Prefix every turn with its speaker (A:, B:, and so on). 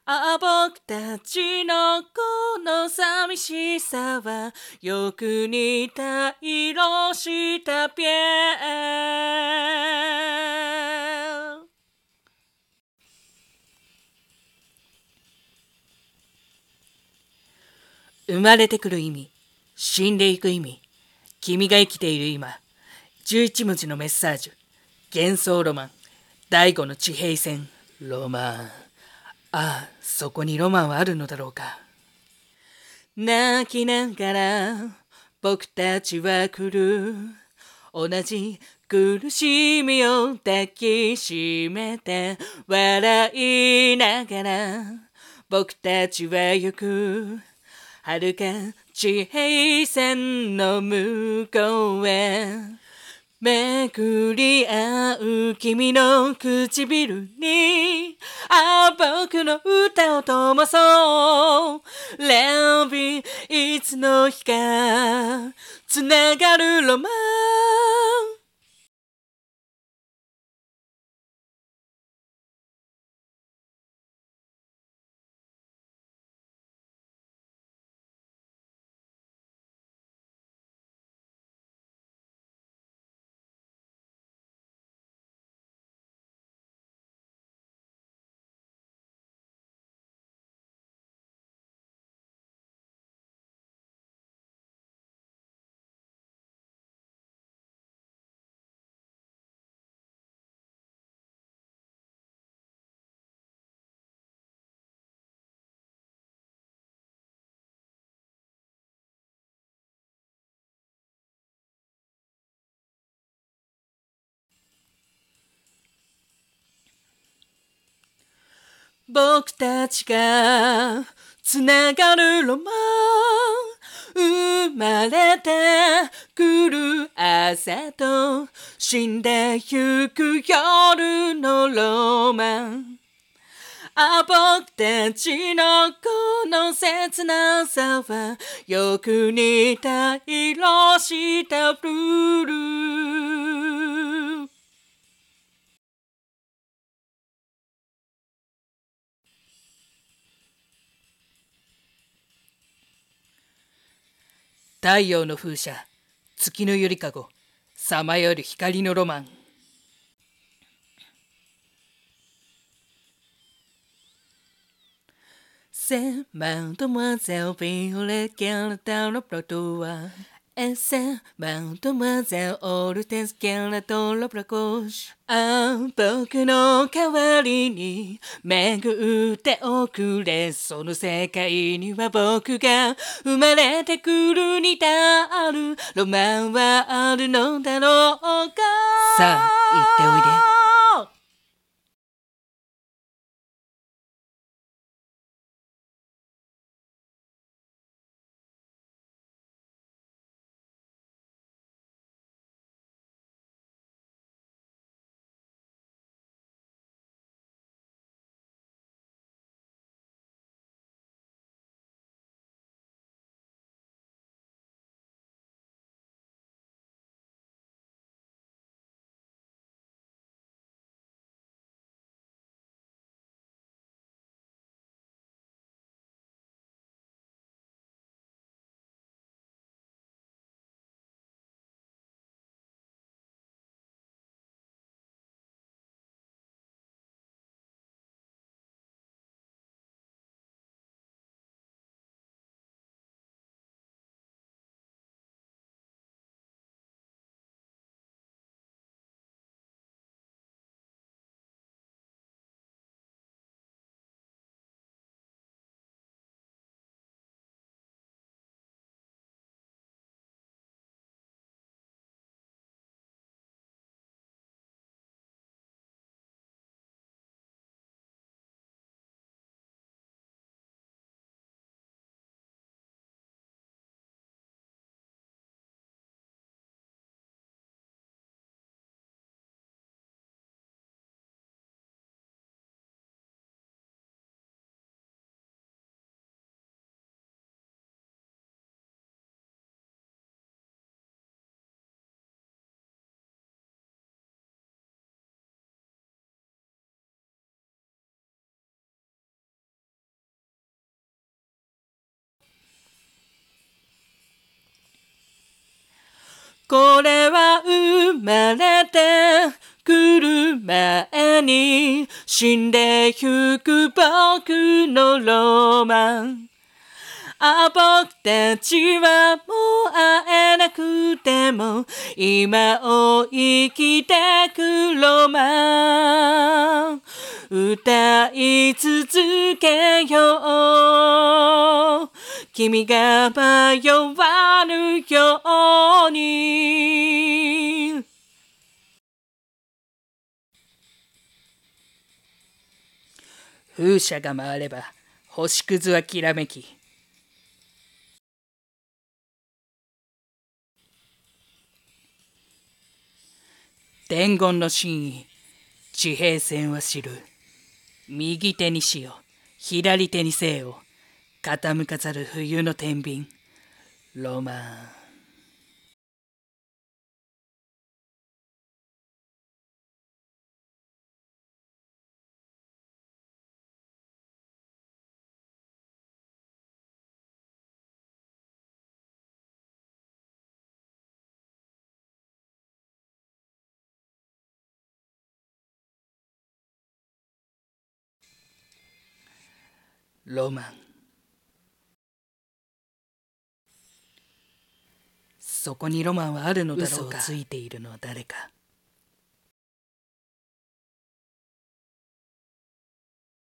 A: 僕たちのこの寂しさはよく似た色したピエル。生まれてくる意味、死んでいく意味、君が生きている今、11文字のメッサージュ、幻想ロマン、第五の地平線、ロマン。ああ、そこにロマンはあるのだろうか。泣きながら僕たちは来る。同じ苦しみを抱きしめて笑いながら僕たちは行く。遥か地平線の向こうへ巡り合う君の唇に僕の歌を灯そう。レビいつの日かつながるロマン。僕たちがつながるロマン。生まれてくる朝と死んでゆく夜のロマン。僕たちのこの切なさはよく似た色したブルー。太陽の風車、月のゆりかご、さまよる光のロマン。C'est Mademoiselle Violette qui est dans le plateau. Et c'est Mademoiselle Ortez qui est dans le bras gauche. 僕の代わりに巡っておくれ。その世界には僕が生まれてくるに至るロマンはあるのだろうか。さあ、行っておいで。 これは生まれてくる前に死んでゆく僕のロマン。僕たちはもう会えなくても今を生きてくロマン。歌い続けよう。君が迷わぬように。風車が回れば星屑はきらめき、伝言の真意、地平線は知る。右手にしよ、左手にせよ。傾かざる冬の天秤、ロマン。ロマン。そこにロマンはあるのだろうか。嘘をついているのは誰か。